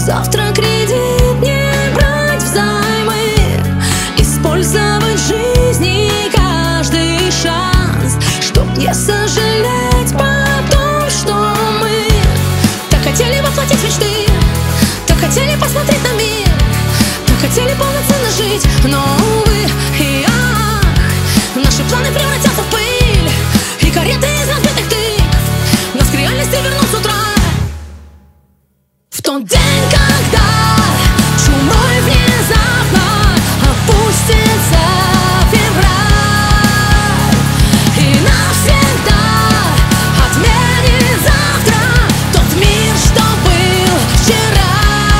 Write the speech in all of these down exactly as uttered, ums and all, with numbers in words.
Завтра кредит не брать взаймы, использовать в жизни каждый шанс, чтоб не сожалеть потом, что мы так хотели воплотить мечты, так хотели посмотреть на мир, так хотели полноценно жить, но увы и ах, наши планы превратятся в пыль, и кареты из разбитых тыкв нас к реальности вернут с утра. В тот день, когда чумой внезапно опустится февраль и навсегда отменит завтра тот мир, что был вчера.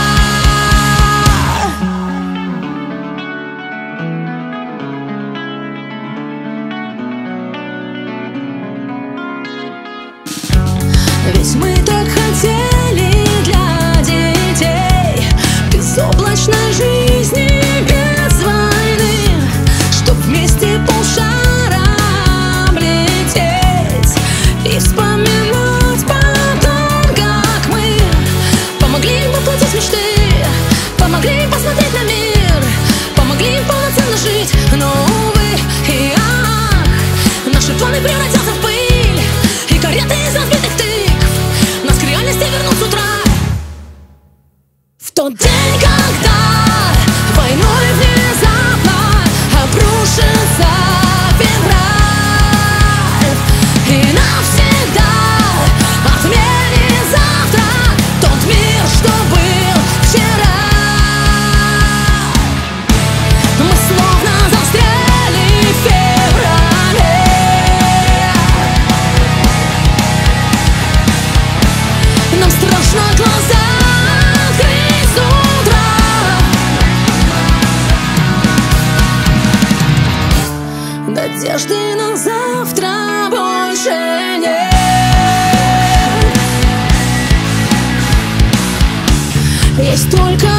Ведь мы так хотели для детей безоблачной жизни без войны, чтоб вместе полшара облететь и вспоминать потом, как мы помогли им воплотить мечты, помогли им посмотреть на мир, помогли им полноценно жить, но увы и ах, наши планы превратятся в пыль, и кареты из разбитых тыкв нас к реальности вернут с утра. В тот день, когда войной внезапно обрушится февраль и навсегда отменит завтра тот мир, что был вчера, мы словно застряли в феврале. Нам страшно глаза открыть с утра. Надежды на завтра больше нет. Есть только